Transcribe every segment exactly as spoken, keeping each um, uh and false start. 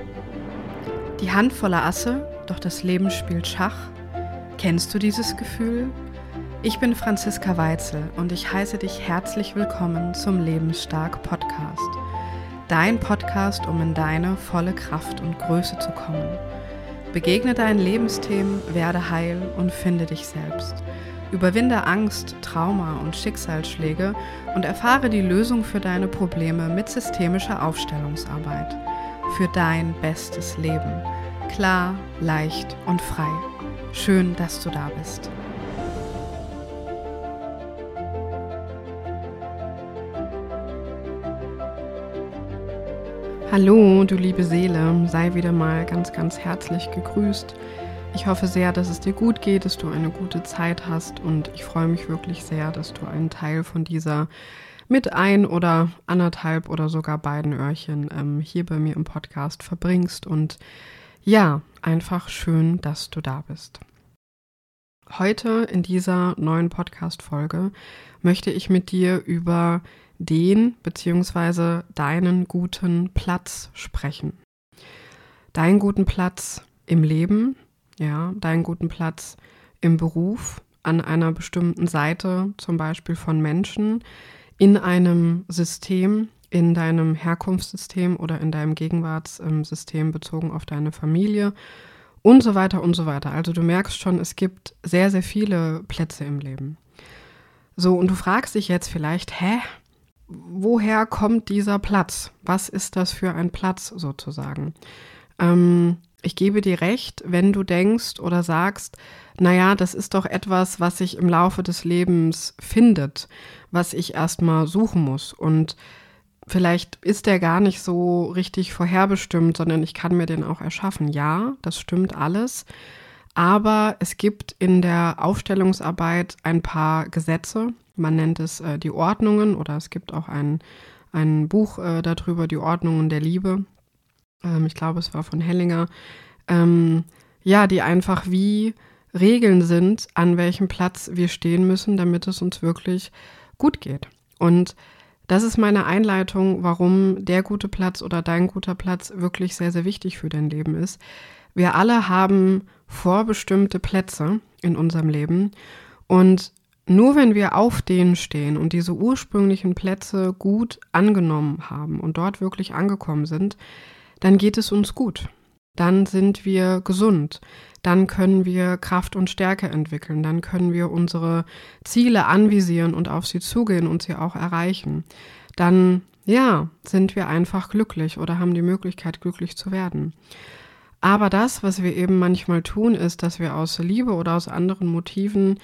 Die Hand voller Asse, doch das Leben spielt Schach. Kennst du dieses Gefühl? Ich bin Franziska Weitzel und ich heiße dich herzlich willkommen zum Lebensstark Podcast. Dein Podcast, um in deine volle Kraft und Größe zu kommen. Begegne deinen Lebensthemen, werde heil und finde dich selbst. Überwinde Angst, Trauma und Schicksalsschläge und erfahre die Lösung für deine Probleme mit systemischer Aufstellungsarbeit. Für dein bestes Leben. Klar, leicht und frei. Schön, dass du da bist. Hallo, du liebe Seele, sei wieder mal ganz, ganz herzlich gegrüßt. Ich hoffe sehr, dass es dir gut geht, dass du eine gute Zeit hast und ich freue mich wirklich sehr, dass du einen Teil von dieser mit ein oder anderthalb oder sogar beiden Öhrchen ähm, hier bei mir im Podcast verbringst. Und ja, einfach schön, dass du da bist. Heute in dieser neuen Podcast-Folge möchte ich mit dir über den bzw. deinen guten Platz sprechen. Deinen guten Platz im Leben, ja, deinen guten Platz im Beruf, an einer bestimmten Seite, zum Beispiel von Menschen, in einem System, in deinem Herkunftssystem oder in deinem Gegenwartssystem bezogen auf deine Familie und so weiter und so weiter. Also du merkst schon, es gibt sehr, sehr viele Plätze im Leben. So, und du fragst dich jetzt vielleicht, hä, woher kommt dieser Platz? Was ist das für ein Platz sozusagen? Ähm, ich gebe dir recht, wenn du denkst oder sagst, naja, das ist doch etwas, was sich im Laufe des Lebens findet, was ich erstmal suchen muss. Und vielleicht ist der gar nicht so richtig vorherbestimmt, sondern ich kann mir den auch erschaffen. Ja, das stimmt alles. Aber es gibt in der Aufstellungsarbeit ein paar Gesetze. Man nennt es äh, die Ordnungen oder es gibt auch ein, ein Buch äh, darüber, die Ordnungen der Liebe. Ähm, ich glaube, es war von Hellinger. Ähm, ja, die einfach wie Regeln sind, an welchem Platz wir stehen müssen, damit es uns wirklich gut geht. Und das ist meine Einleitung, warum der gute Platz oder dein guter Platz wirklich sehr, sehr wichtig für dein Leben ist. Wir alle haben vorbestimmte Plätze in unserem Leben und nur wenn wir auf denen stehen und diese ursprünglichen Plätze gut angenommen haben und dort wirklich angekommen sind, dann geht es uns gut. Dann sind wir gesund. Dann können wir Kraft und Stärke entwickeln. Dann können wir unsere Ziele anvisieren und auf sie zugehen und sie auch erreichen. Dann, ja, sind wir einfach glücklich oder haben die Möglichkeit, glücklich zu werden. Aber das, was wir eben manchmal tun, ist, dass wir aus Liebe oder aus anderen Motiven,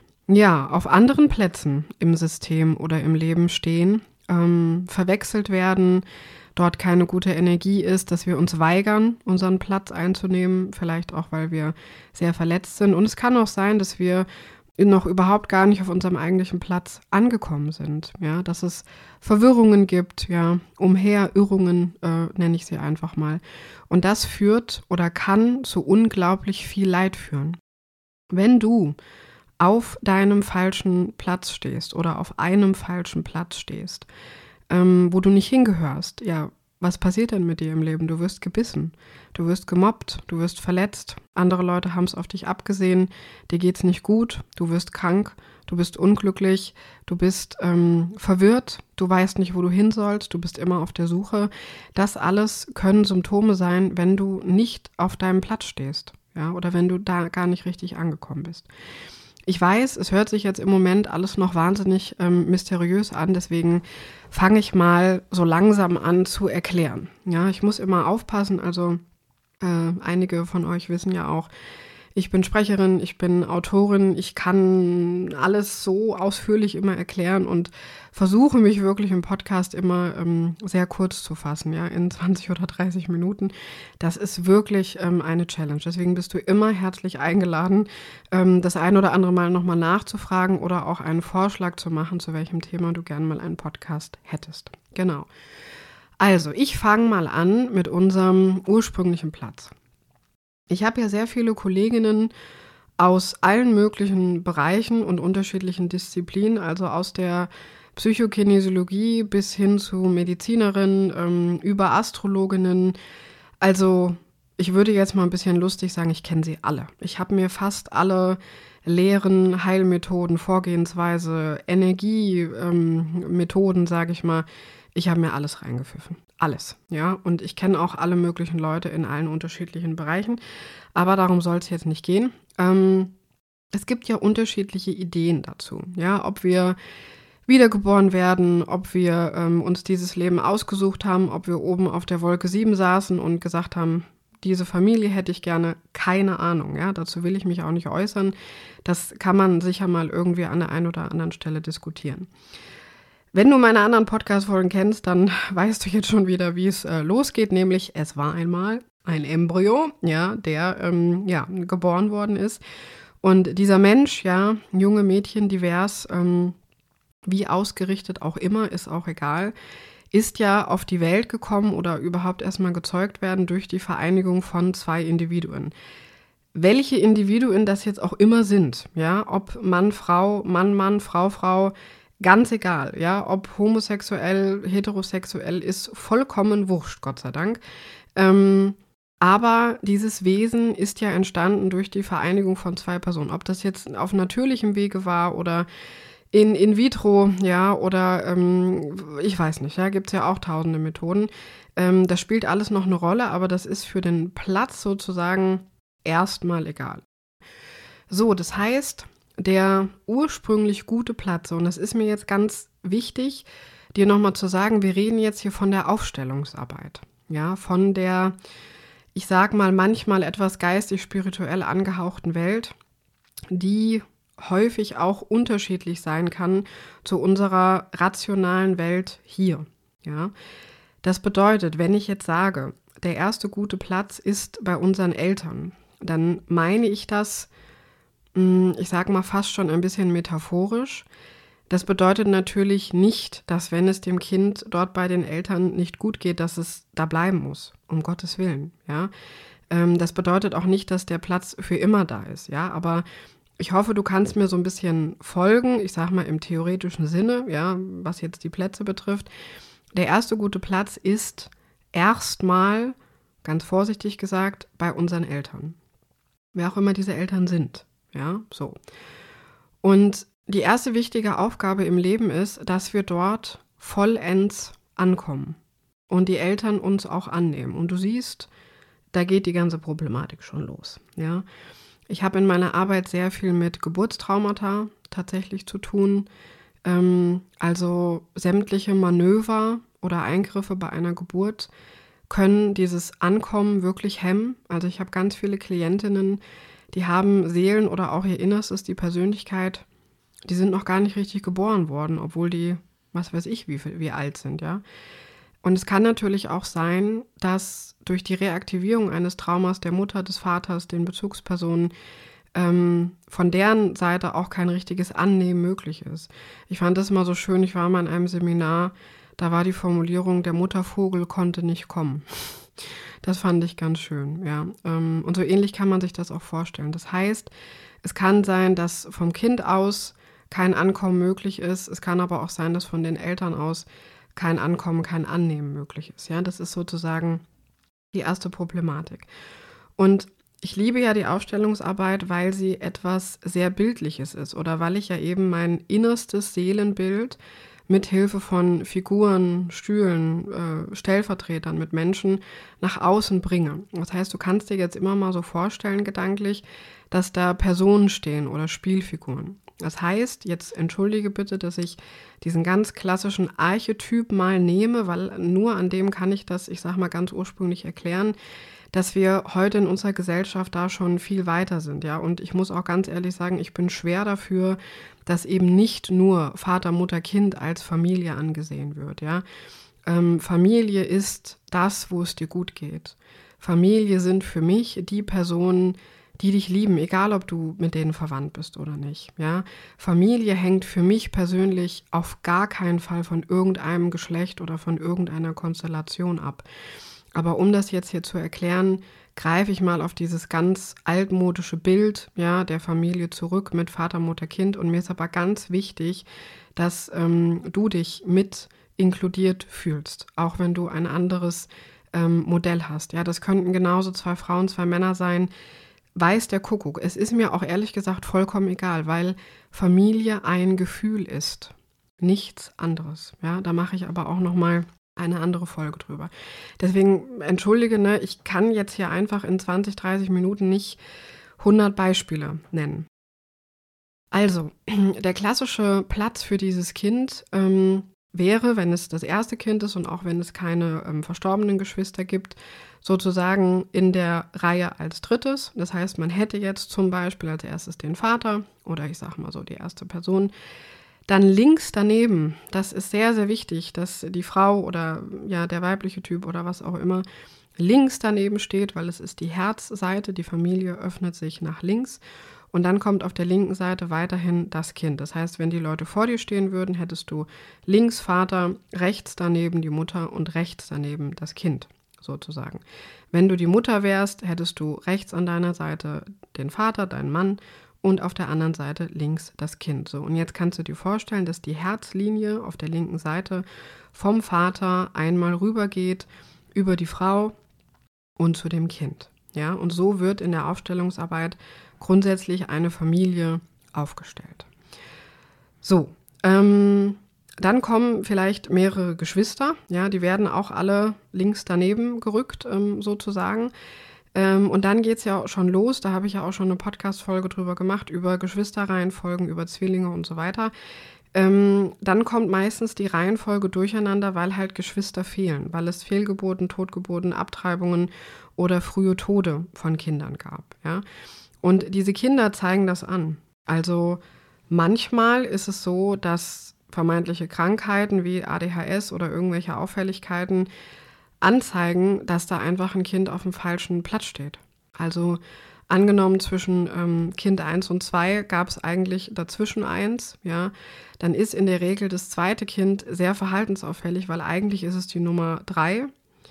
ja, auf anderen Plätzen im System oder im Leben stehen, ähm, verwechselt werden, dort keine gute Energie ist, dass wir uns weigern, unseren Platz einzunehmen, vielleicht auch, weil wir sehr verletzt sind. Und es kann auch sein, dass wir noch überhaupt gar nicht auf unserem eigentlichen Platz angekommen sind. Ja, dass es Verwirrungen gibt, ja, Umherirrungen äh, nenne ich sie einfach mal. Und das führt oder kann zu unglaublich viel Leid führen. Wenn du auf deinem falschen Platz stehst oder auf einem falschen Platz stehst, Ähm, wo du nicht hingehörst, ja, was passiert denn mit dir im Leben? Du wirst gebissen, du wirst gemobbt, du wirst verletzt, andere Leute haben es auf dich abgesehen, dir geht's nicht gut, du wirst krank, du bist unglücklich, du bist ähm, verwirrt, du weißt nicht, wo du hin sollst, du bist immer auf der Suche. Das alles können Symptome sein, wenn du nicht auf deinem Platz stehst, ja, oder wenn du da gar nicht richtig angekommen bist. Ich weiß, es hört sich jetzt im Moment alles noch wahnsinnig ähm, mysteriös an, deswegen fange ich mal so langsam an zu erklären. Ja, ich muss immer aufpassen, also äh, einige von euch wissen ja auch, ich bin Sprecherin, ich bin Autorin, ich kann alles so ausführlich immer erklären und versuche mich wirklich im Podcast immer ähm, sehr kurz zu fassen, ja, in zwanzig oder dreißig Minuten. Das ist wirklich ähm, eine Challenge. Deswegen bist du immer herzlich eingeladen, ähm, das ein oder andere Mal nochmal nachzufragen oder auch einen Vorschlag zu machen, zu welchem Thema du gerne mal einen Podcast hättest. Genau. Also, ich fange mal an mit unserem ursprünglichen Platz. Ich habe ja sehr viele Kolleginnen aus allen möglichen Bereichen und unterschiedlichen Disziplinen, also aus der Psychokinesiologie bis hin zu Medizinerinnen, ähm, über Astrologinnen, Also ich würde jetzt mal ein bisschen lustig sagen, ich kenne sie alle. Ich habe mir fast alle Lehren, Heilmethoden, Vorgehensweise, Energiemethoden, ähm, sage ich mal, ich habe mir alles reingepfiffen. Alles, ja. Und ich kenne auch alle möglichen Leute in allen unterschiedlichen Bereichen. Aber darum soll es jetzt nicht gehen. Ähm, es gibt ja unterschiedliche Ideen dazu, ja, ob wir wiedergeboren werden, ob wir ähm, uns dieses Leben ausgesucht haben, ob wir oben auf der Wolke sieben saßen und gesagt haben, diese Familie hätte ich gerne, keine Ahnung, ja, dazu will ich mich auch nicht äußern. Das kann man sicher mal irgendwie an der einen oder anderen Stelle diskutieren. Wenn du meine anderen Podcast-Folgen kennst, dann weißt du jetzt schon wieder, wie es äh, losgeht, nämlich es war einmal ein Embryo, ja, der ähm, ja, geboren worden ist. Und dieser Mensch, ja, junge Mädchen, divers, ähm, wie ausgerichtet auch immer, ist auch egal, ist ja auf die Welt gekommen oder überhaupt erstmal gezeugt werden durch die Vereinigung von zwei Individuen. Welche Individuen das jetzt auch immer sind, ja, ob Mann, Frau, Mann, Mann, Frau, Frau, ganz egal, ja, ob homosexuell, heterosexuell, ist vollkommen wurscht, Gott sei Dank. Ähm, aber dieses Wesen ist ja entstanden durch die Vereinigung von zwei Personen. Ob das jetzt auf natürlichem Wege war oder in, in vitro, ja, oder ähm, ich weiß nicht, ja, gibt es ja auch tausende Methoden. Ähm, das spielt alles noch eine Rolle, aber das ist für den Platz sozusagen erstmal egal. So, das heißt, der ursprünglich gute Platz, und das ist mir jetzt ganz wichtig, dir nochmal zu sagen, wir reden jetzt hier von der Aufstellungsarbeit, ja, von der, ich sag mal, manchmal etwas geistig-spirituell angehauchten Welt, die häufig auch unterschiedlich sein kann zu unserer rationalen Welt hier, ja. Das bedeutet, wenn ich jetzt sage, der erste gute Platz ist bei unseren Eltern, dann meine ich das, ich sage mal fast schon ein bisschen metaphorisch. Das bedeutet natürlich nicht, dass wenn es dem Kind dort bei den Eltern nicht gut geht, dass es da bleiben muss, um Gottes Willen, ja. Das bedeutet auch nicht, dass der Platz für immer da ist, ja, aber ich hoffe, du kannst mir so ein bisschen folgen, ich sage mal im theoretischen Sinne, ja, was jetzt die Plätze betrifft. Der erste gute Platz ist erstmal, ganz vorsichtig gesagt, bei unseren Eltern. Wer auch immer diese Eltern sind, ja, so. Und die erste wichtige Aufgabe im Leben ist, dass wir dort vollends ankommen und die Eltern uns auch annehmen. Und du siehst, da geht die ganze Problematik schon los, ja. Ich habe in meiner Arbeit sehr viel mit Geburtstraumata tatsächlich zu tun. Ähm, also sämtliche Manöver oder Eingriffe bei einer Geburt können dieses Ankommen wirklich hemmen. Also ich habe ganz viele Klientinnen, die haben Seelen oder auch ihr Innerstes, die Persönlichkeit, die sind noch gar nicht richtig geboren worden, obwohl die, was weiß ich, wie, wie alt sind, ja. Und es kann natürlich auch sein, dass durch die Reaktivierung eines Traumas der Mutter, des Vaters, den Bezugspersonen, ähm, von deren Seite auch kein richtiges Annehmen möglich ist. Ich fand das immer so schön, ich war mal in einem Seminar, da war die Formulierung, der Muttervogel konnte nicht kommen. Das fand ich ganz schön, ja. Ähm, und so ähnlich kann man sich das auch vorstellen. Das heißt, es kann sein, dass vom Kind aus kein Ankommen möglich ist. Es kann aber auch sein, dass von den Eltern aus kein Ankommen, kein Annehmen möglich ist. Ja, das ist sozusagen die erste Problematik. Und ich liebe ja die Aufstellungsarbeit, weil sie etwas sehr Bildliches ist oder weil ich ja eben mein innerstes Seelenbild mit Hilfe von Figuren, Stühlen, äh, Stellvertretern, mit Menschen nach außen bringe. Das heißt, du kannst dir jetzt immer mal so vorstellen, gedanklich, dass da Personen stehen oder Spielfiguren. Das heißt, jetzt entschuldige bitte, dass ich diesen ganz klassischen Archetyp mal nehme, weil nur an dem kann ich das, ich sag mal ganz ursprünglich erklären, dass wir heute in unserer Gesellschaft da schon viel weiter sind, ja. Und ich muss auch ganz ehrlich sagen, ich bin schwer dafür, dass eben nicht nur Vater, Mutter, Kind als Familie angesehen wird, ja. Ähm, Familie ist das, wo es dir gut geht. Familie sind für mich die Personen, die dich lieben, egal ob du mit denen verwandt bist oder nicht, ja. Familie hängt für mich persönlich auf gar keinen Fall von irgendeinem Geschlecht oder von irgendeiner Konstellation ab. Aber um das jetzt hier zu erklären, greife ich mal auf dieses ganz altmodische Bild, ja, der Familie zurück mit Vater, Mutter, Kind. Und mir ist aber ganz wichtig, dass ähm, du dich mit inkludiert fühlst, auch wenn du ein anderes ähm, Modell hast. Ja, das könnten genauso zwei Frauen, zwei Männer sein. Weiß der Kuckuck. Es ist mir auch ehrlich gesagt vollkommen egal, weil Familie ein Gefühl ist. Nichts anderes. Ja, da mache ich aber auch nochmal eine andere Folge drüber. Deswegen, entschuldige, ne, ich kann jetzt hier einfach in zwanzig, dreißig Minuten nicht hundert Beispiele nennen. Also, der klassische Platz für dieses Kind ähm, wäre, wenn es das erste Kind ist und auch wenn es keine ähm, verstorbenen Geschwister gibt, sozusagen in der Reihe als drittes. Das heißt, man hätte jetzt zum Beispiel als erstes den Vater oder ich sage mal so die erste Person. Dann links daneben, das ist sehr, sehr wichtig, dass die Frau oder ja der weibliche Typ oder was auch immer links daneben steht, weil es ist die Herzseite, die Familie öffnet sich nach links. Und dann kommt auf der linken Seite weiterhin das Kind. Das heißt, wenn die Leute vor dir stehen würden, hättest du links Vater, rechts daneben die Mutter und rechts daneben das Kind, sozusagen. Wenn du die Mutter wärst, hättest du rechts an deiner Seite den Vater, deinen Mann und auf der anderen Seite links das Kind. So, und jetzt kannst du dir vorstellen, dass die Herzlinie auf der linken Seite vom Vater einmal rübergeht über die Frau und zu dem Kind. Ja, und so wird in der Aufstellungsarbeit grundsätzlich eine Familie aufgestellt. So, ähm, dann kommen vielleicht mehrere Geschwister, ja, die werden auch alle links daneben gerückt, ähm, sozusagen. Ähm, und dann geht es ja auch schon los, da habe ich ja auch schon eine Podcast-Folge drüber gemacht, über Geschwisterreihenfolgen, über Zwillinge und so weiter. Ähm, dann kommt meistens die Reihenfolge durcheinander, weil halt Geschwister fehlen, weil es Fehlgeburten, Totgeburten, Abtreibungen oder frühe Tode von Kindern gab, ja. Und diese Kinder zeigen das an. Also manchmal ist es so, dass vermeintliche Krankheiten wie A D H S oder irgendwelche Auffälligkeiten anzeigen, dass da einfach ein Kind auf dem falschen Platz steht. Also angenommen zwischen ähm, Kind eins und zwei gab es eigentlich dazwischen eins, ja, dann ist in der Regel das zweite Kind sehr verhaltensauffällig, weil eigentlich ist es die Nummer drei,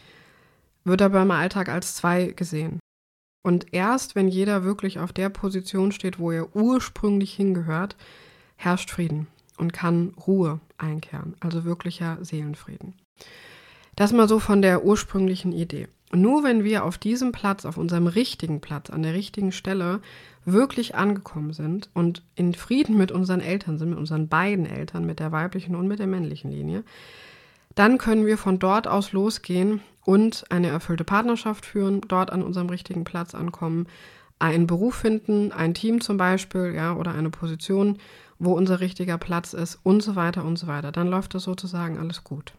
wird aber im Alltag als zwei gesehen. Und erst, wenn jeder wirklich auf der Position steht, wo er ursprünglich hingehört, herrscht Frieden und kann Ruhe einkehren, also wirklicher Seelenfrieden. Das mal so von der ursprünglichen Idee. Und nur wenn wir auf diesem Platz, auf unserem richtigen Platz, an der richtigen Stelle wirklich angekommen sind und in Frieden mit unseren Eltern sind, mit unseren beiden Eltern, mit der weiblichen und mit der männlichen Linie, dann können wir von dort aus losgehen und eine erfüllte Partnerschaft führen, dort an unserem richtigen Platz ankommen, einen Beruf finden, ein Team zum Beispiel, ja, oder eine Position, wo unser richtiger Platz ist und so weiter und so weiter. Dann läuft das sozusagen alles gut.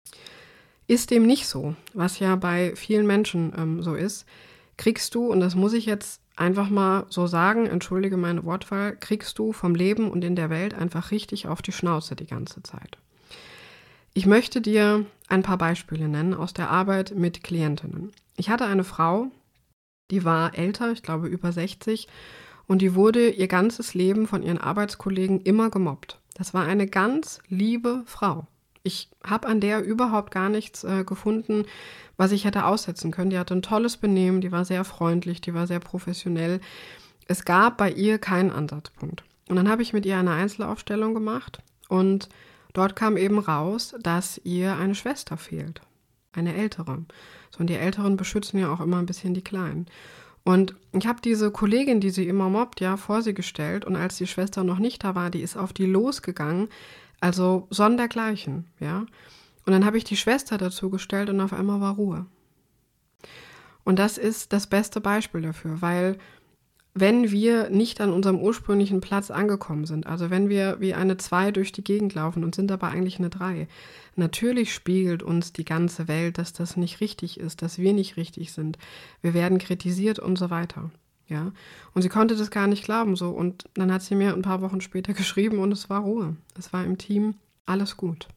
Ist dem nicht so, was ja bei vielen Menschen ähm, so ist, kriegst du, und das muss ich jetzt einfach mal so sagen, entschuldige meine Wortwahl, kriegst du vom Leben und in der Welt einfach richtig auf die Schnauze die ganze Zeit. Ich möchte dir ein paar Beispiele nennen aus der Arbeit mit Klientinnen. Ich hatte eine Frau, die war älter, ich glaube über sechzig, und die wurde ihr ganzes Leben von ihren Arbeitskollegen immer gemobbt. Das war eine ganz liebe Frau. Ich habe an der überhaupt gar nichts äh, gefunden, was ich hätte aussetzen können. Die hatte ein tolles Benehmen, die war sehr freundlich, die war sehr professionell. Es gab bei ihr keinen Ansatzpunkt. Und dann habe ich mit ihr eine Einzelaufstellung gemacht und dort kam eben raus, dass ihr eine Schwester fehlt, eine ältere. So, und die Älteren beschützen ja auch immer ein bisschen die Kleinen. Und ich habe diese Kollegin, die sie immer mobbt, ja, vor sie gestellt. Und als die Schwester noch nicht da war, die ist auf die losgegangen, also sondergleichen, ja. Und dann habe ich die Schwester dazu gestellt und auf einmal war Ruhe. Und das ist das beste Beispiel dafür, weil wenn wir nicht an unserem ursprünglichen Platz angekommen sind, also wenn wir wie eine zwei durch die Gegend laufen und sind aber eigentlich eine drei, natürlich spiegelt uns die ganze Welt, dass das nicht richtig ist, dass wir nicht richtig sind. Wir werden kritisiert und so weiter. Ja, und sie konnte das gar nicht glauben so und dann hat sie mir ein paar Wochen später geschrieben und es war Ruhe. Es war im Team alles gut.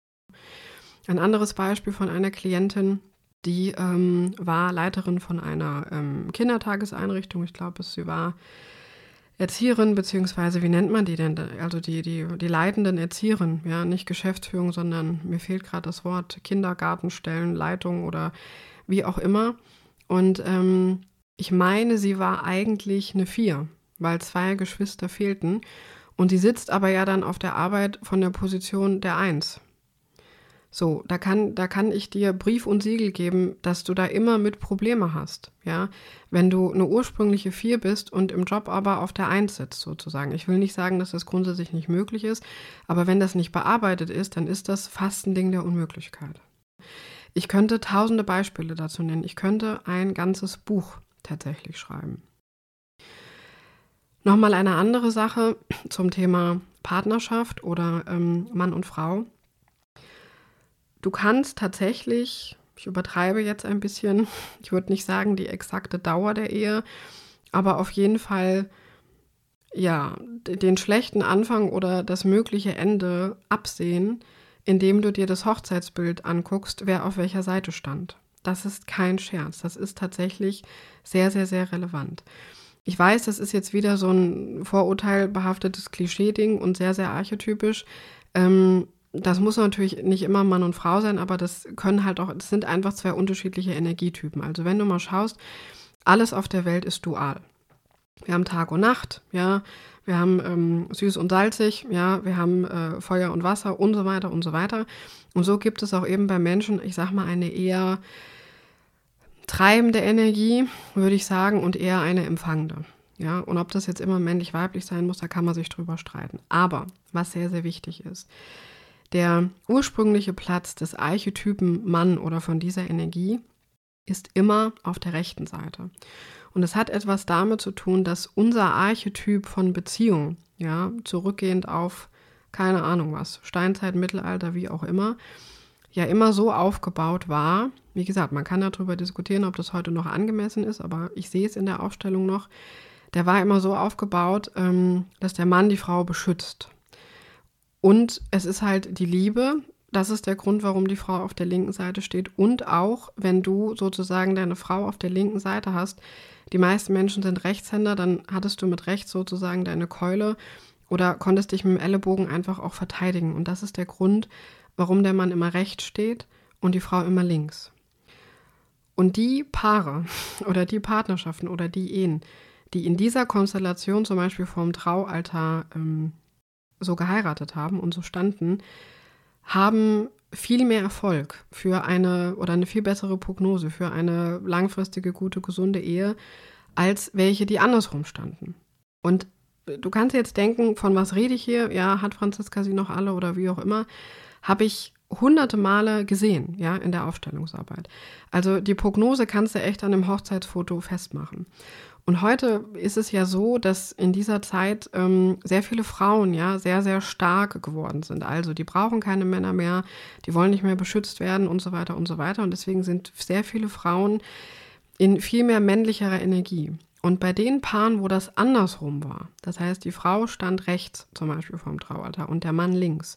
Ein anderes Beispiel von einer Klientin, die ähm, war Leiterin von einer ähm, Kindertageseinrichtung. Ich glaube, sie war Erzieherin, beziehungsweise wie nennt man die denn? Also die, die, die leitenden Erzieherinnen, ja, nicht Geschäftsführung, sondern mir fehlt gerade das Wort Kindergartenstellen, Leitung oder wie auch immer. Und ähm, ich meine, sie war eigentlich eine vier, weil zwei Geschwister fehlten. Und sie sitzt aber ja dann auf der Arbeit von der Position der eins. So, da kann, da kann ich dir Brief und Siegel geben, dass du da immer mit Probleme hast, ja. Wenn du eine ursprüngliche vier bist und im Job aber auf der eins sitzt sozusagen. Ich will nicht sagen, dass das grundsätzlich nicht möglich ist, aber wenn das nicht bearbeitet ist, dann ist das fast ein Ding der Unmöglichkeit. Ich könnte tausende Beispiele dazu nennen. Ich könnte ein ganzes Buch tatsächlich schreiben. Nochmal eine andere Sache zum Thema Partnerschaft oder ähm, Mann und Frau. Du kannst tatsächlich, ich übertreibe jetzt ein bisschen, ich würde nicht sagen die exakte Dauer der Ehe, aber auf jeden Fall ja, den schlechten Anfang oder das mögliche Ende absehen, indem du dir das Hochzeitsbild anguckst, wer auf welcher Seite stand. Das ist kein Scherz, das ist tatsächlich sehr, sehr, sehr relevant. Ich weiß, das ist jetzt wieder so ein vorurteilbehaftetes Klischee-Ding und sehr, sehr archetypisch. Ähm, Das muss natürlich nicht immer Mann und Frau sein, aber das können halt auch, das sind einfach zwei unterschiedliche Energietypen. Also wenn du mal schaust, alles auf der Welt ist dual. Wir haben Tag und Nacht, ja, wir haben ähm, süß und salzig, ja, wir haben äh, Feuer und Wasser und so weiter und so weiter. Und so gibt es auch eben bei Menschen, ich sag mal, eine eher treibende Energie, würde ich sagen, und eher eine empfangende. Ja, und ob das jetzt immer männlich-weiblich sein muss, da kann man sich drüber streiten. Aber was sehr, sehr wichtig ist, der ursprüngliche Platz des Archetypen Mann oder von dieser Energie ist immer auf der rechten Seite. Und es hat etwas damit zu tun, dass unser Archetyp von Beziehung, ja, zurückgehend auf, keine Ahnung was, Steinzeit, Mittelalter, wie auch immer, ja immer so aufgebaut war. Wie gesagt, man kann darüber diskutieren, ob das heute noch angemessen ist, aber ich sehe es in der Aufstellung noch. Der war immer so aufgebaut, dass der Mann die Frau beschützt. Und es ist halt die Liebe, das ist der Grund, warum die Frau auf der linken Seite steht. Und auch, wenn du sozusagen deine Frau auf der linken Seite hast, die meisten Menschen sind Rechtshänder, dann hattest du mit rechts sozusagen deine Keule oder konntest dich mit dem Ellenbogen einfach auch verteidigen. Und das ist der Grund, warum der Mann immer rechts steht und die Frau immer links. Und die Paare oder die Partnerschaften oder die Ehen, die in dieser Konstellation zum Beispiel vorm Traualtar ähm, so geheiratet haben und so standen, haben viel mehr Erfolg für eine oder eine viel bessere Prognose für eine langfristige, gute, gesunde Ehe, als welche, die andersrum standen. Und du kannst jetzt denken, von was rede ich hier? Ja, hat Franziska sie noch alle oder wie auch immer? Habe ich hunderte Male gesehen, ja, in der Aufstellungsarbeit. Also die Prognose kannst du echt an einem Hochzeitsfoto festmachen. Und heute ist es ja so, dass in dieser Zeit ähm, sehr viele Frauen ja sehr, sehr stark geworden sind. Also die brauchen keine Männer mehr, die wollen nicht mehr beschützt werden und so weiter und so weiter. Und deswegen sind sehr viele Frauen in viel mehr männlicherer Energie. Und bei den Paaren, wo das andersrum war, das heißt, die Frau stand rechts zum Beispiel vorm Traualtar und der Mann links,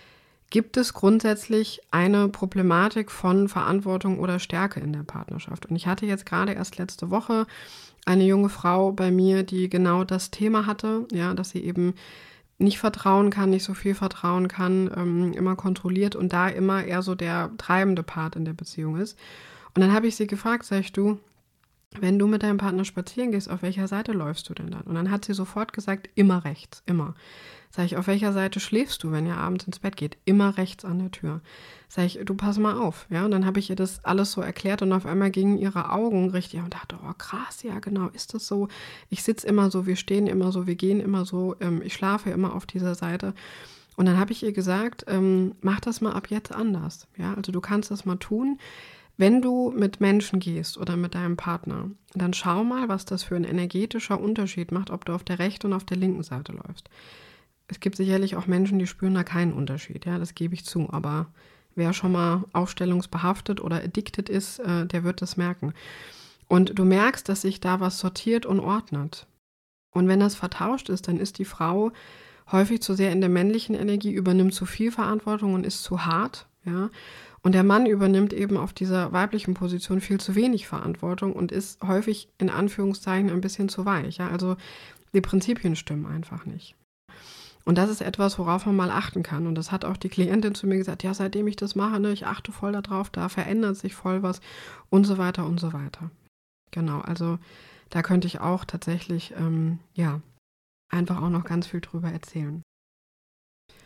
gibt es grundsätzlich eine Problematik von Verantwortung oder Stärke in der Partnerschaft. Und ich hatte jetzt gerade erst letzte Woche eine junge Frau bei mir, die genau das Thema hatte, ja, dass sie eben nicht vertrauen kann, nicht so viel vertrauen kann, ähm, immer kontrolliert und da immer eher so der treibende Part in der Beziehung ist. Und dann habe ich sie gefragt, sag ich, du, wenn du mit deinem Partner spazieren gehst, auf welcher Seite läufst du denn dann? Und dann hat sie sofort gesagt, immer rechts, immer. Sag ich, auf welcher Seite schläfst du, wenn ihr abends ins Bett geht? Immer rechts an der Tür. Sag ich, du pass mal auf. Ja, und dann habe ich ihr das alles so erklärt und auf einmal gingen ihre Augen richtig und dachte, oh krass, ja genau, ist das so? Ich sitze immer so, wir stehen immer so, wir gehen immer so, ähm, ich schlafe immer auf dieser Seite. Und dann habe ich ihr gesagt, ähm, mach das mal ab jetzt anders. Ja, also du kannst das mal tun. Wenn du mit Menschen gehst oder mit deinem Partner, dann schau mal, was das für ein energetischer Unterschied macht, ob du auf der rechten und auf der linken Seite läufst. Es gibt sicherlich auch Menschen, die spüren da keinen Unterschied, ja, das gebe ich zu. Aber wer schon mal aufstellungsbehaftet oder addicted ist, äh, der wird das merken. Und du merkst, dass sich da was sortiert und ordnet. Und wenn das vertauscht ist, dann ist die Frau häufig zu sehr in der männlichen Energie, übernimmt zu viel Verantwortung und ist zu hart, ja. Und der Mann übernimmt eben auf dieser weiblichen Position viel zu wenig Verantwortung und ist häufig in Anführungszeichen ein bisschen zu weich, ja. Also die Prinzipien stimmen einfach nicht. Und das ist etwas, worauf man mal achten kann. Und das hat auch die Klientin zu mir gesagt, ja, seitdem ich das mache, ne, ich achte voll darauf, da verändert sich voll was und so weiter und so weiter. Genau, also da könnte ich auch tatsächlich, ähm, ja, einfach auch noch ganz viel drüber erzählen.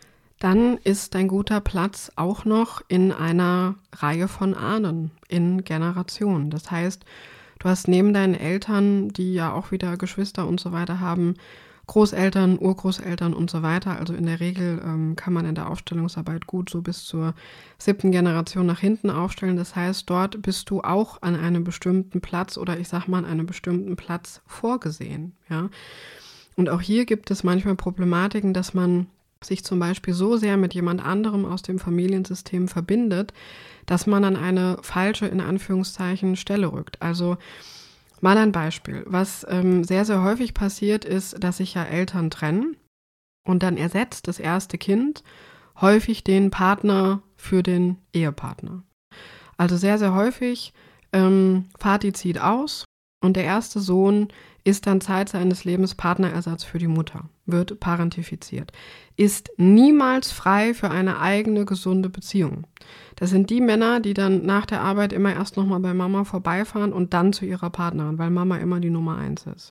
Dann ist dein guter Platz auch noch in einer Reihe von Ahnen, in Generationen. Das heißt, du hast neben deinen Eltern, die ja auch wieder Geschwister und so weiter haben, Großeltern, Urgroßeltern und so weiter. Also in der Regel ähm, kann man in der Aufstellungsarbeit gut so bis zur siebten Generation nach hinten aufstellen. Das heißt, dort bist du auch an einem bestimmten Platz oder ich sag mal an einem bestimmten Platz vorgesehen. Ja? Und auch hier gibt es manchmal Problematiken, dass man sich zum Beispiel so sehr mit jemand anderem aus dem Familiensystem verbindet, dass man an eine falsche, in Anführungszeichen, Stelle rückt. Also mal ein Beispiel. Was ähm, sehr, sehr häufig passiert, ist, dass sich ja Eltern trennen und dann ersetzt das erste Kind häufig den Partner für den Ehepartner. Also sehr, sehr häufig, ähm, Vati zieht aus und der erste Sohn ist dann Zeit seines Lebens Partnerersatz für die Mutter, wird parentifiziert, ist niemals frei für eine eigene, gesunde Beziehung. Das sind die Männer, die dann nach der Arbeit immer erst nochmal bei Mama vorbeifahren und dann zu ihrer Partnerin, weil Mama immer die Nummer eins ist.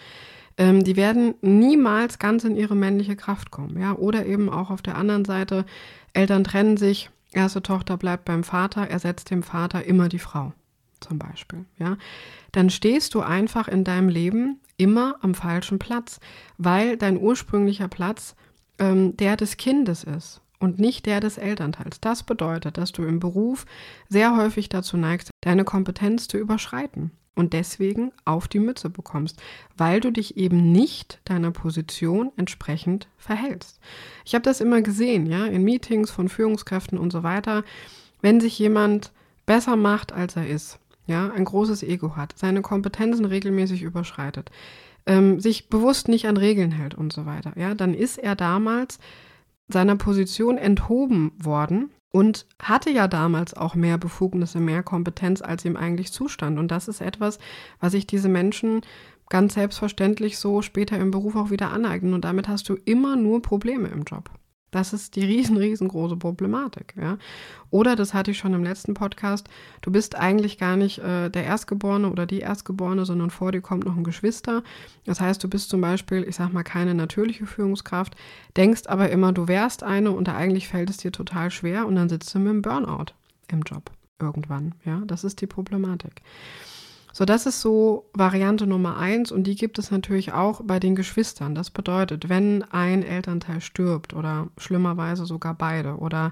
Ähm, die werden niemals ganz in ihre männliche Kraft kommen. Ja? Oder eben auch auf der anderen Seite, Eltern trennen sich, erste Tochter bleibt beim Vater, ersetzt dem Vater immer die Frau. Zum Beispiel, ja, dann stehst du einfach in deinem Leben immer am falschen Platz, weil dein ursprünglicher Platz ähm, der des Kindes ist und nicht der des Elternteils. Das bedeutet, dass du im Beruf sehr häufig dazu neigst, deine Kompetenz zu überschreiten und deswegen auf die Mütze bekommst, weil du dich eben nicht deiner Position entsprechend verhältst. Ich habe das immer gesehen, ja, in Meetings von Führungskräften und so weiter, wenn sich jemand besser macht, als er ist, ja, ein großes Ego hat, seine Kompetenzen regelmäßig überschreitet, ähm, sich bewusst nicht an Regeln hält und so weiter, ja, dann ist er damals seiner Position enthoben worden und hatte ja damals auch mehr Befugnisse, mehr Kompetenz, als ihm eigentlich zustand. Und das ist etwas, was sich diese Menschen ganz selbstverständlich so später im Beruf auch wieder aneignen. Und damit hast du immer nur Probleme im Job. Das ist die riesen, riesengroße Problematik. Ja? Oder, das hatte ich schon im letzten Podcast, du bist eigentlich gar nicht äh, der Erstgeborene oder die Erstgeborene, sondern vor dir kommt noch ein Geschwister. Das heißt, du bist zum Beispiel, ich sag mal, keine natürliche Führungskraft, denkst aber immer, du wärst eine und eigentlich fällt es dir total schwer und dann sitzt du mit einem Burnout im Job irgendwann. Ja? Das ist die Problematik. So, das ist so Variante Nummer eins und die gibt es natürlich auch bei den Geschwistern. Das bedeutet, wenn ein Elternteil stirbt oder schlimmerweise sogar beide oder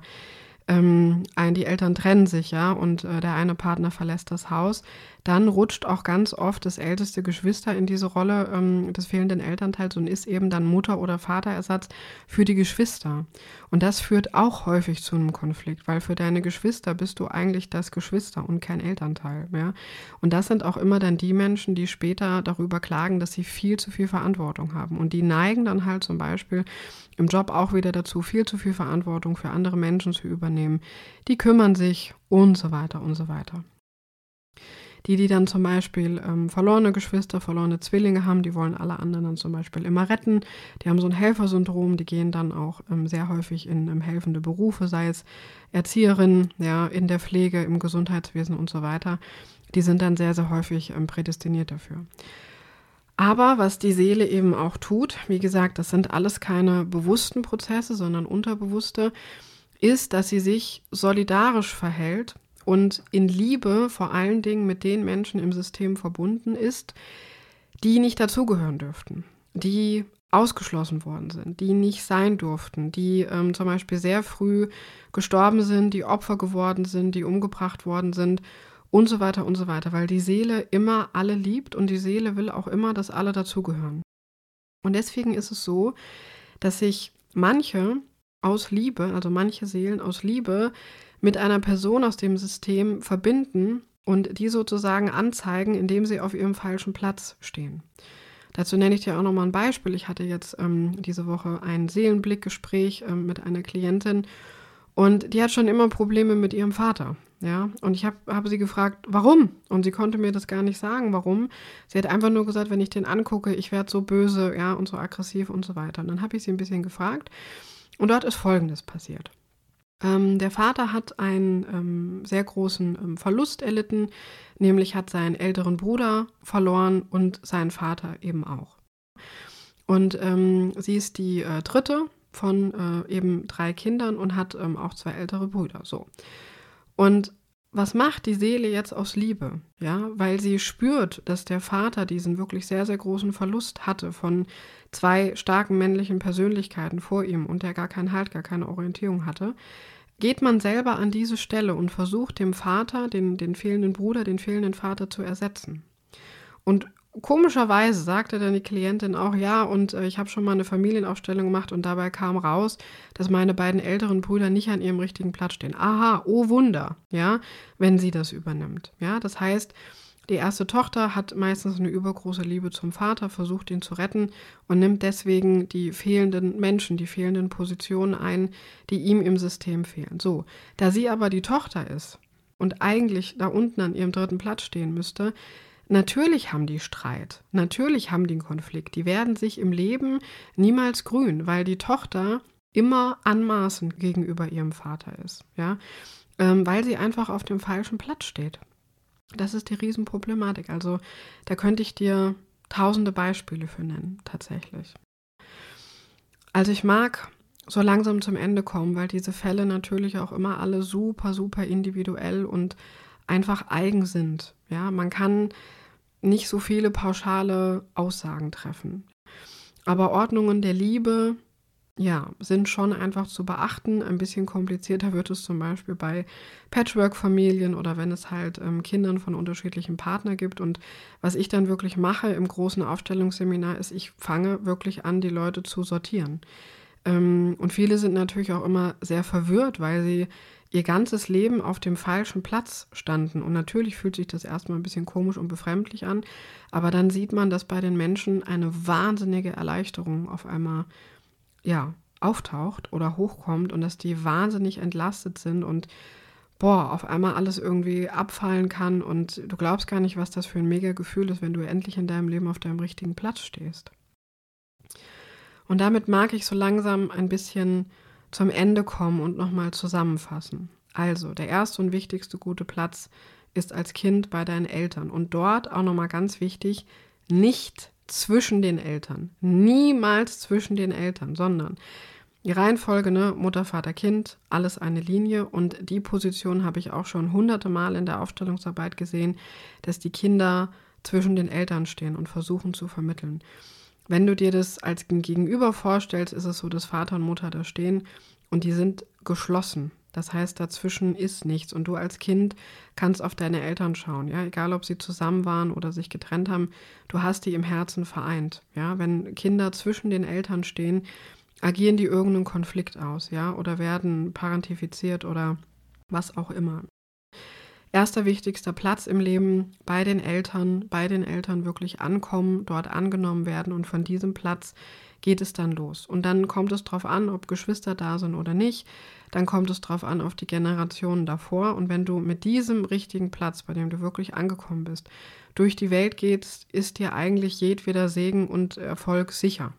ähm, ein, die Eltern trennen sich, ja, und äh, der eine Partner verlässt das Haus, dann rutscht auch ganz oft das älteste Geschwister in diese Rolle ähm, des fehlenden Elternteils und ist eben dann Mutter- oder Vaterersatz für die Geschwister. Und das führt auch häufig zu einem Konflikt, weil für deine Geschwister bist du eigentlich das Geschwister und kein Elternteil. Ja? Und das sind auch immer dann die Menschen, die später darüber klagen, dass sie viel zu viel Verantwortung haben. Und die neigen dann halt zum Beispiel im Job auch wieder dazu, viel zu viel Verantwortung für andere Menschen zu übernehmen. Die kümmern sich und so weiter und so weiter. Die, die dann zum Beispiel ähm, verlorene Geschwister, verlorene Zwillinge haben, die wollen alle anderen dann zum Beispiel immer retten. Die haben so ein Helfersyndrom, die gehen dann auch ähm, sehr häufig in ähm, helfende Berufe, sei es Erzieherinnen, ja, in der Pflege, im Gesundheitswesen und so weiter. Die sind dann sehr, sehr häufig ähm, prädestiniert dafür. Aber was die Seele eben auch tut, wie gesagt, das sind alles keine bewussten Prozesse, sondern unterbewusste, ist, dass sie sich solidarisch verhält und in Liebe vor allen Dingen mit den Menschen im System verbunden ist, die nicht dazugehören dürften, die ausgeschlossen worden sind, die nicht sein durften, die ähm, zum Beispiel sehr früh gestorben sind, die Opfer geworden sind, die umgebracht worden sind und so weiter und so weiter, weil die Seele immer alle liebt und die Seele will auch immer, dass alle dazugehören. Und deswegen ist es so, dass sich manche aus Liebe, also manche Seelen aus Liebe, mit einer Person aus dem System verbinden und die sozusagen anzeigen, indem sie auf ihrem falschen Platz stehen. Dazu nenne ich dir auch nochmal ein Beispiel. Ich hatte jetzt ähm, diese Woche ein Seelenblickgespräch ähm, mit einer Klientin und die hat schon immer Probleme mit ihrem Vater. Ja? Und ich habe hab sie gefragt, warum? Und sie konnte mir das gar nicht sagen, warum. Sie hat einfach nur gesagt, wenn ich den angucke, ich werde so böse, ja, und so aggressiv und so weiter. Und dann habe ich sie ein bisschen gefragt und dort ist Folgendes passiert. Ähm, der Vater hat einen ähm, sehr großen ähm, Verlust erlitten, nämlich hat seinen älteren Bruder verloren und seinen Vater eben auch. Und ähm, sie ist die äh, dritte von äh, eben drei Kindern und hat ähm, auch zwei ältere Brüder. So. Und was macht die Seele jetzt aus Liebe? Ja, weil sie spürt, dass der Vater diesen wirklich sehr, sehr großen Verlust hatte von zwei starken männlichen Persönlichkeiten vor ihm und der gar keinen Halt, gar keine Orientierung hatte, geht man selber an diese Stelle und versucht dem Vater, den, den fehlenden Bruder, den fehlenden Vater zu ersetzen. Und komischerweise sagte dann die Klientin auch, ja, und äh, ich habe schon mal eine Familienaufstellung gemacht und dabei kam raus, dass meine beiden älteren Brüder nicht an ihrem richtigen Platz stehen. Aha, oh Wunder, ja, wenn sie das übernimmt. Ja, das heißt, die erste Tochter hat meistens eine übergroße Liebe zum Vater, versucht ihn zu retten und nimmt deswegen die fehlenden Menschen, die fehlenden Positionen ein, die ihm im System fehlen. So, da sie aber die Tochter ist und eigentlich da unten an ihrem dritten Platz stehen müsste, natürlich haben die Streit, natürlich haben die einen Konflikt. Die werden sich im Leben niemals grün, weil die Tochter immer anmaßend gegenüber ihrem Vater ist, ja, ähm, weil sie einfach auf dem falschen Platz steht. Das ist die Riesenproblematik. Also da könnte ich dir tausende Beispiele für nennen, tatsächlich. Also ich mag so langsam zum Ende kommen, weil diese Fälle natürlich auch immer alle super, super individuell und einfach eigen sind. Ja, man kann nicht so viele pauschale Aussagen treffen. Aber Ordnungen der Liebe, ja, sind schon einfach zu beachten. Ein bisschen komplizierter wird es zum Beispiel bei Patchwork-Familien oder wenn es halt ähm, Kindern von unterschiedlichen Partnern gibt. Und was ich dann wirklich mache im großen Aufstellungsseminar ist, ich fange wirklich an, die Leute zu sortieren. Ähm, und viele sind natürlich auch immer sehr verwirrt, weil sie ihr ganzes Leben auf dem falschen Platz standen. Und natürlich fühlt sich das erstmal ein bisschen komisch und befremdlich an, aber dann sieht man, dass bei den Menschen eine wahnsinnige Erleichterung auf einmal ja, auftaucht oder hochkommt und dass die wahnsinnig entlastet sind und boah, auf einmal alles irgendwie abfallen kann und du glaubst gar nicht, was das für ein mega Gefühl ist, wenn du endlich in deinem Leben auf deinem richtigen Platz stehst. Und damit mag ich so langsam ein bisschen zum Ende kommen und nochmal zusammenfassen. Also, der erste und wichtigste gute Platz ist als Kind bei deinen Eltern und dort auch nochmal ganz wichtig, nicht zwischen den Eltern, niemals zwischen den Eltern, sondern die Reihenfolge, ne, Mutter, Vater, Kind, alles eine Linie und die Position habe ich auch schon hunderte Mal in der Aufstellungsarbeit gesehen, dass die Kinder zwischen den Eltern stehen und versuchen zu vermitteln. Wenn du dir das als Gegenüber vorstellst, ist es so, dass Vater und Mutter da stehen und die sind geschlossen. Das heißt, dazwischen ist nichts und du als Kind kannst auf deine Eltern schauen, ja, egal ob sie zusammen waren oder sich getrennt haben, du hast die im Herzen vereint, ja, wenn Kinder zwischen den Eltern stehen, agieren die irgendeinen Konflikt aus, ja, oder werden parentifiziert oder was auch immer. Erster wichtigster Platz im Leben bei den Eltern, bei den Eltern wirklich ankommen, dort angenommen werden und von diesem Platz geht es dann los. Und dann kommt es darauf an, ob Geschwister da sind oder nicht. Dann kommt es darauf an, auf die Generationen davor. Und wenn du mit diesem richtigen Platz, bei dem du wirklich angekommen bist, durch die Welt gehst, ist dir eigentlich jedweder Segen und Erfolg sicher.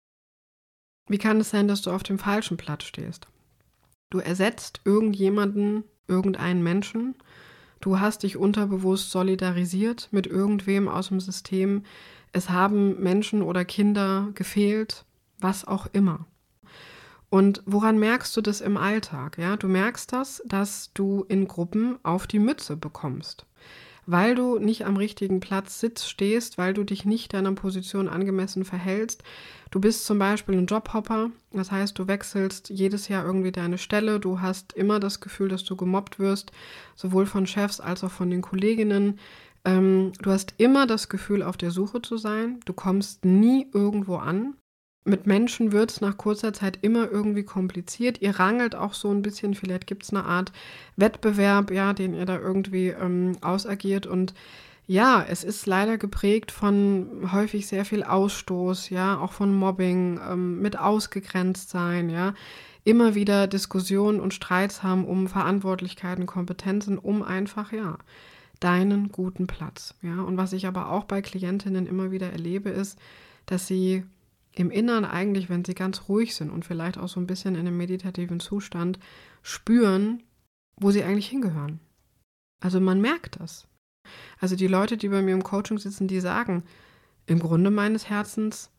Wie kann es sein, dass du auf dem falschen Platz stehst? Du ersetzt irgendjemanden, irgendeinen Menschen. Du hast dich unterbewusst solidarisiert mit irgendwem aus dem System. Es haben Menschen oder Kinder gefehlt, was auch immer. Und woran merkst du das im Alltag? Ja, du merkst das, dass du in Gruppen auf die Mütze bekommst, weil du nicht am richtigen Platz sitzt, stehst, weil du dich nicht deiner Position angemessen verhältst. Du bist zum Beispiel ein Jobhopper, das heißt, du wechselst jedes Jahr irgendwie deine Stelle, du hast immer das Gefühl, dass du gemobbt wirst, sowohl von Chefs als auch von den Kolleginnen. Ähm, du hast immer das Gefühl, auf der Suche zu sein, du kommst nie irgendwo an. Mit Menschen wird es nach kurzer Zeit immer irgendwie kompliziert. Ihr rangelt auch so ein bisschen, vielleicht gibt es eine Art Wettbewerb, ja, den ihr da irgendwie ähm, ausagiert. Und ja, es ist leider geprägt von häufig sehr viel Ausstoß, ja, auch von Mobbing, ähm, mit ausgegrenzt sein, ja. Immer wieder Diskussionen und Streits haben um Verantwortlichkeiten, Kompetenzen, um einfach, ja, deinen guten Platz, ja. Und was ich aber auch bei Klientinnen immer wieder erlebe, ist, dass sie im Inneren eigentlich, wenn sie ganz ruhig sind und vielleicht auch so ein bisschen in einem meditativen Zustand, spüren, wo sie eigentlich hingehören. Also man merkt das. Also die Leute, die bei mir im Coaching sitzen, die sagen, im Grunde meines Herzens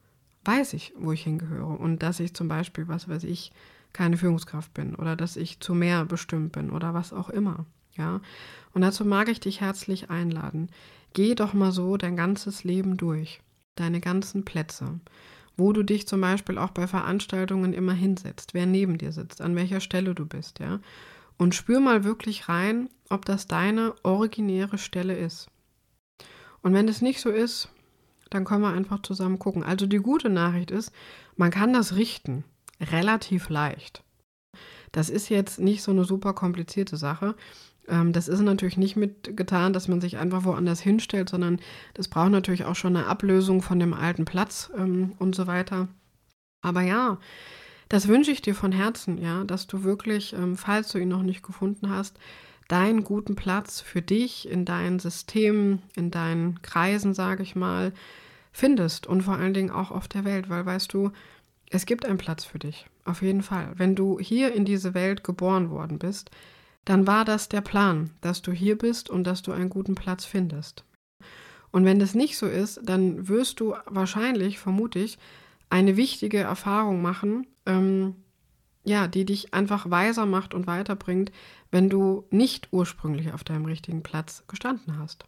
weiß ich, wo ich hingehöre und dass ich zum Beispiel, was weiß ich, keine Führungskraft bin oder dass ich zu mehr bestimmt bin oder was auch immer. Ja? Und dazu mag ich dich herzlich einladen. Geh doch mal so dein ganzes Leben durch, deine ganzen Plätze, wo du dich zum Beispiel auch bei Veranstaltungen immer hinsetzt, wer neben dir sitzt, an welcher Stelle du bist, ja. Und spür mal wirklich rein, ob das deine originäre Stelle ist. Und wenn es nicht so ist, dann können wir einfach zusammen gucken. Also die gute Nachricht ist, man kann das richten, relativ leicht. Das ist jetzt nicht so eine super komplizierte Sache. Ähm, das ist natürlich nicht mitgetan, dass man sich einfach woanders hinstellt, sondern das braucht natürlich auch schon eine Ablösung von dem alten Platz ähm, und so weiter. Aber ja, das wünsche ich dir von Herzen, ja, dass du wirklich, ähm, falls du ihn noch nicht gefunden hast, deinen guten Platz für dich in deinen Systemen, in deinen Kreisen, sage ich mal, findest und vor allen Dingen auch auf der Welt, weil weißt du, es gibt einen Platz für dich, auf jeden Fall. Wenn du hier in diese Welt geboren worden bist, dann war das der Plan, dass du hier bist und dass du einen guten Platz findest. Und wenn das nicht so ist, dann wirst du wahrscheinlich, vermute ich, eine wichtige Erfahrung machen, ähm, ja, die dich einfach weiser macht und weiterbringt, wenn du nicht ursprünglich auf deinem richtigen Platz gestanden hast.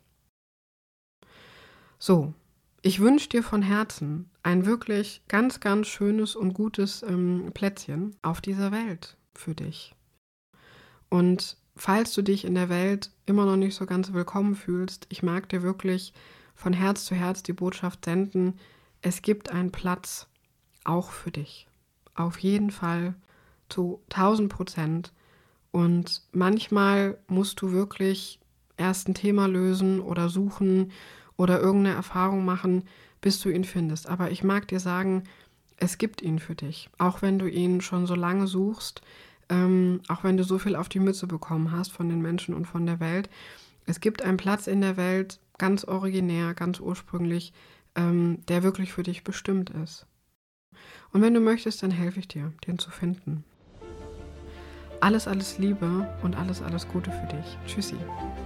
So, ich wünsche dir von Herzen ein wirklich ganz, ganz schönes und gutes ähm, Plätzchen auf dieser Welt für dich. Und falls du dich in der Welt immer noch nicht so ganz willkommen fühlst, ich mag dir wirklich von Herz zu Herz die Botschaft senden, es gibt einen Platz auch für dich. Auf jeden Fall zu tausend Prozent. Und manchmal musst du wirklich erst ein Thema lösen oder suchen oder irgendeine Erfahrung machen, bis du ihn findest. Aber ich mag dir sagen, es gibt ihn für dich. Auch wenn du ihn schon so lange suchst, ähm, auch wenn du so viel auf die Mütze bekommen hast von den Menschen und von der Welt. Es gibt einen Platz in der Welt, ganz originär, ganz ursprünglich, ähm, der wirklich für dich bestimmt ist. Und wenn du möchtest, dann helfe ich dir, den zu finden. Alles, alles Liebe und alles, alles Gute für dich. Tschüssi.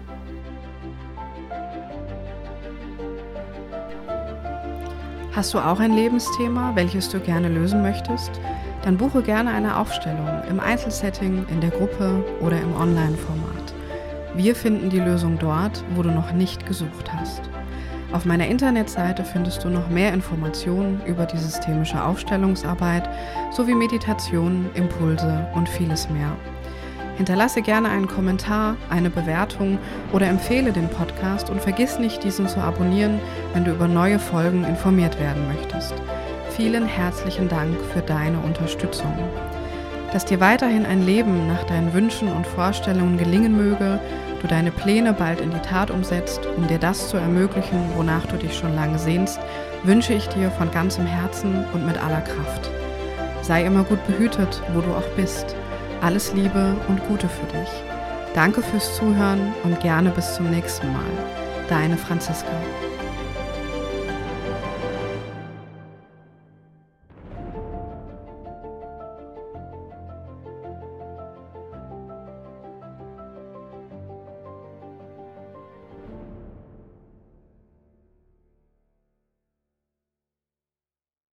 Hast du auch ein Lebensthema, welches du gerne lösen möchtest? Dann buche gerne eine Aufstellung im Einzelsetting, in der Gruppe oder im Online-Format. Wir finden die Lösung dort, wo du noch nicht gesucht hast. Auf meiner Internetseite findest du noch mehr Informationen über die systemische Aufstellungsarbeit sowie Meditationen, Impulse und vieles mehr. Hinterlasse gerne einen Kommentar, eine Bewertung oder empfehle den Podcast und vergiss nicht, diesen zu abonnieren, wenn du über neue Folgen informiert werden möchtest. Vielen herzlichen Dank für deine Unterstützung. Dass dir weiterhin ein Leben nach deinen Wünschen und Vorstellungen gelingen möge, du deine Pläne bald in die Tat umsetzt, um dir das zu ermöglichen, wonach du dich schon lange sehnst, wünsche ich dir von ganzem Herzen und mit aller Kraft. Sei immer gut behütet, wo du auch bist. Alles Liebe und Gute für dich. Danke fürs Zuhören und gerne bis zum nächsten Mal. Deine Franziska.